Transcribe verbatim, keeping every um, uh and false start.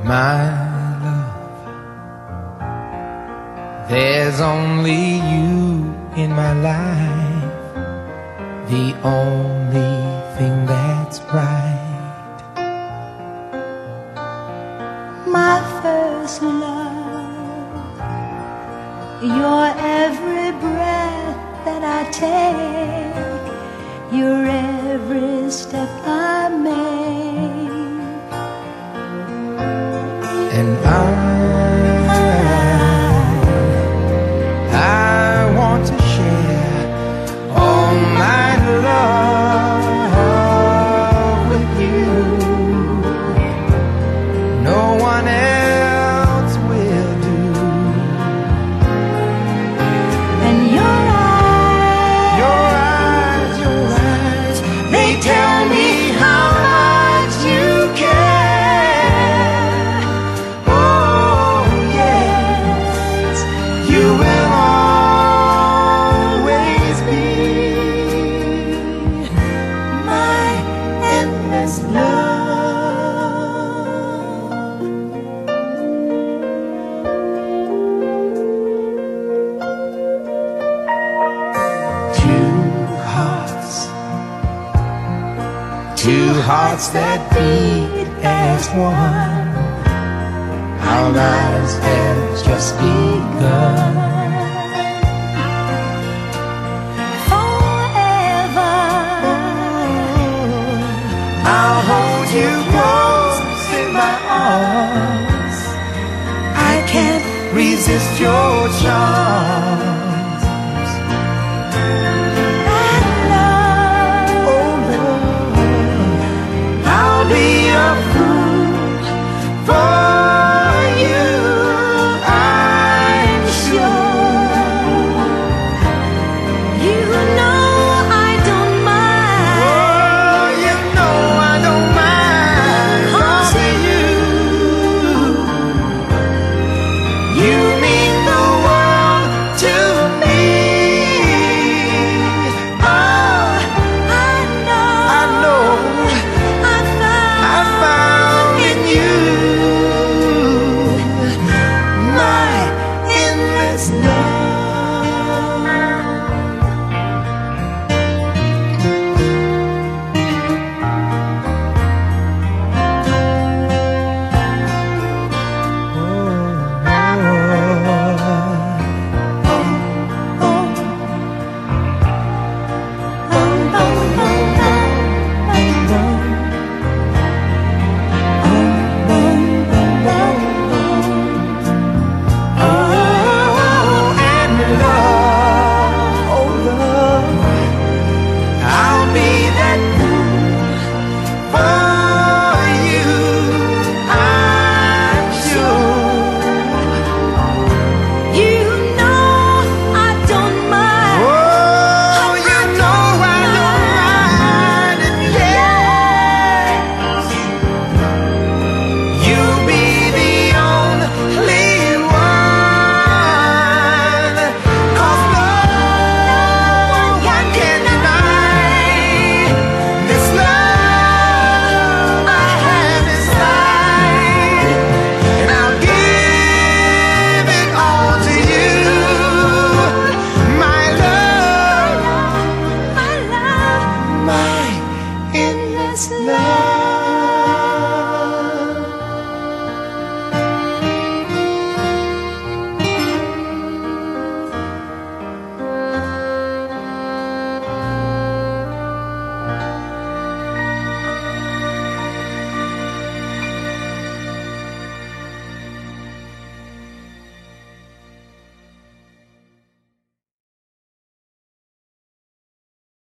My love, there's only you in my life, the only thing that's right. My first love, your every breath that I take, your every step I make. And I, I want to share all my love with you. No one else will do. And your eyes, your eyes, your eyes, they tell me how much you care. You will always be my endless love. Two hearts, two hearts that beat as one. Our lives have just begun. Forever, I'll hold you close in my arms. I can't resist your charm.